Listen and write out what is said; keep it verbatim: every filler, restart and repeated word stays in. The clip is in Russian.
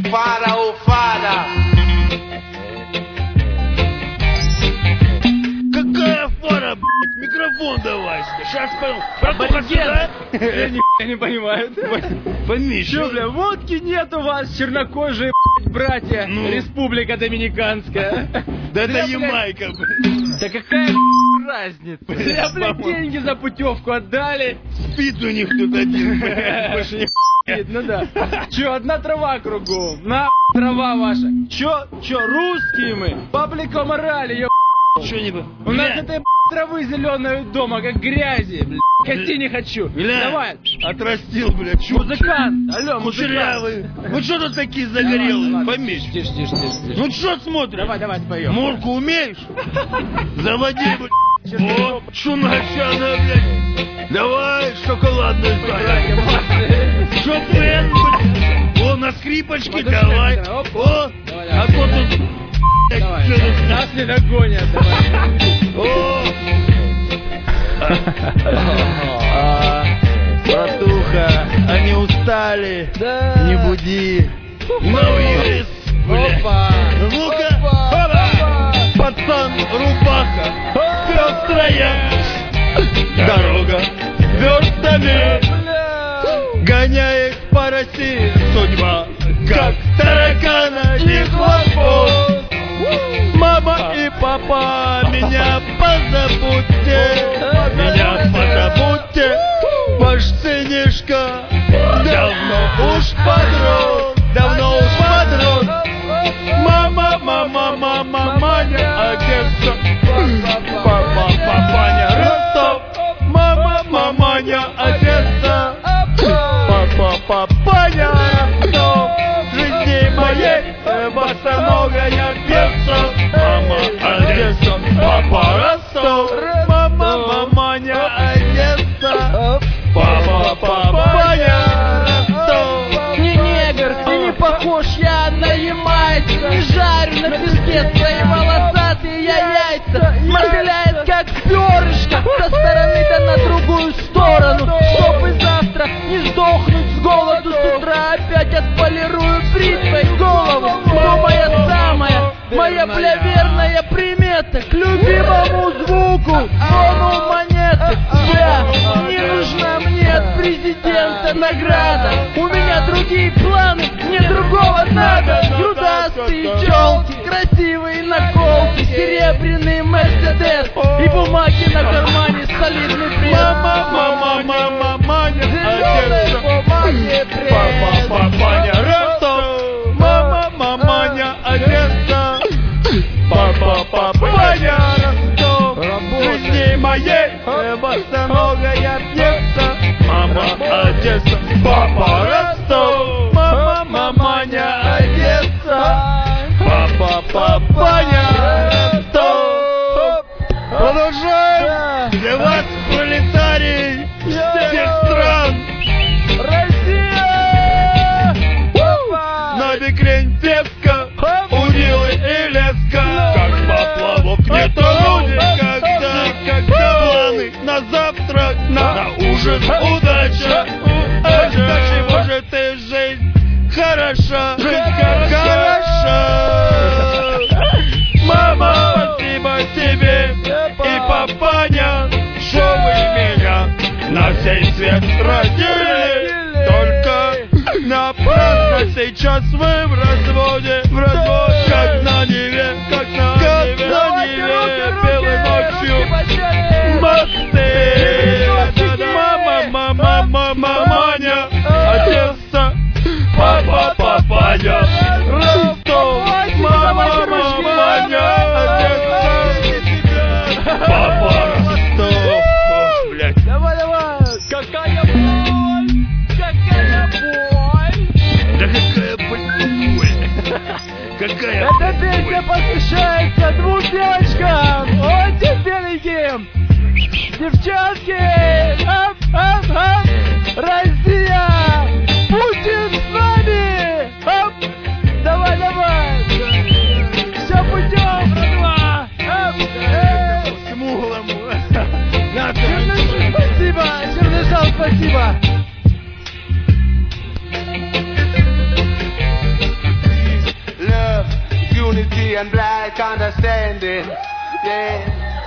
Уфара, Уфара. Какая фара, блядь? Микрофон давай. Сейчас понял. Братуха сюда? Я ни не понимаю. Пойми, Че, бля, водки нет у вас, чернокожие, блядь, братья? Ну. Республика Доминиканская. Да это блядь. Ямайка, блядь. Да какая разница? Я, блядь, деньги за путевку отдали. Спит у них тут один, блядь. Больше не Ну да. Че, одна трава кругом? На трава ваша. Че, че, русские мы? Паблика морали, ё. Че не... У нас этой травы зеленой дома, как грязи, блядь. Кости не хочу. Бля, Давай. отрастил, блядь, чё? Музыкант, алло, Кучерявый. музыкант. Ну что тут такие загорелые? Ладно, Пойми. Тише, тише, тише, тише. Ну что смотришь? Давай, давай, споем. Морку умеешь? Заводи, блядь. О, шуначана, блядь. Давай шоколадную ставь. Шопен, блядь. О, на скрипочке, давай. О, а то тут... Давай, нас не догонят, давай. О! А, братуха, они устали. Да. Не буди. Новый Опа. Ну-ка. Опа. Пацан, рубаха. Пестрая. Дорога верстами. Гоняет по России судьба, как таракана и хлопот. Мама и папа, меня позабудьте, меня позабудьте. Ваш сынишка давно уж подрос, давно уж подрос. Мама, мама, мама, Маня, Одесса. Папа, папаня, Ростов. Мама, маманя, Одесса. Папа, папаня, Ростов. Жизни моей босоногая певца. Мама, Одесса. Папа, Ростов. Мама, маманя, Одесса. Папа, папаня, Ростов. Не негр, ты не похож, я на ямайца. Не жарю на песке свои волосатые я яйца. Мотыляет как перышко со стороны да на другую сторону. Чтобы завтра не сдохнуть с голоду, с утра опять отполирую бритвой голову. Но моя самая, моя бля верная примета к любимому звуку звону монеты. Бля, не нужна мне от президента награда. У меня другие планы, мне другого надо. Грудастые челки, красивые наколки, серебряный Мерседес и бумаги на кармане, солидный пресс. Мама, мама, мама, Маня, Одесса. Бумаги, пресс. Папа, папаня, Ростов. Мама, маманя, Одесса. Папа, папаня, Ростов. Жизни моей босоногая пьеса. Мама, Одесса. Папа, Ростов. Мама, маманя, Одесса. Папа, папаня, Ростов. Продолжаем. Для вас, пролетарий всех стран. Россия! На бекрень песка, удилы и леска. Как поплавок не тонуть никогда. Когда планы на завтрак, на, на ужин удача. Удача, чего же ты жизнь хороша, жизнь хороша. Мама, спасибо тебе и папаня, что вы меня на сей свет родили. Только напрасно сейчас вы в разводе, в разводе, как на Неве, как на Неве, на Неве, белой ночью мосты. Мама, мама, мама, Маня, Одесса. Папа, папаня, Ростов. Мама, маманя, Одесса. Папа, Ростов. Ох, блядь. Давай, давай! Какая боль! Какая боль! Да какая боль! Какая Эта песня посвящается двум девочкам! Очень беленьким! Девчонки! Ап, ап, ап! Россия! Путин с нами! Ап! Давай, давай! Все путем, братва! Ап! Эй! смуглому. Черныш, спасибо! Чернышал, спасибо! and black understanding. Yeah.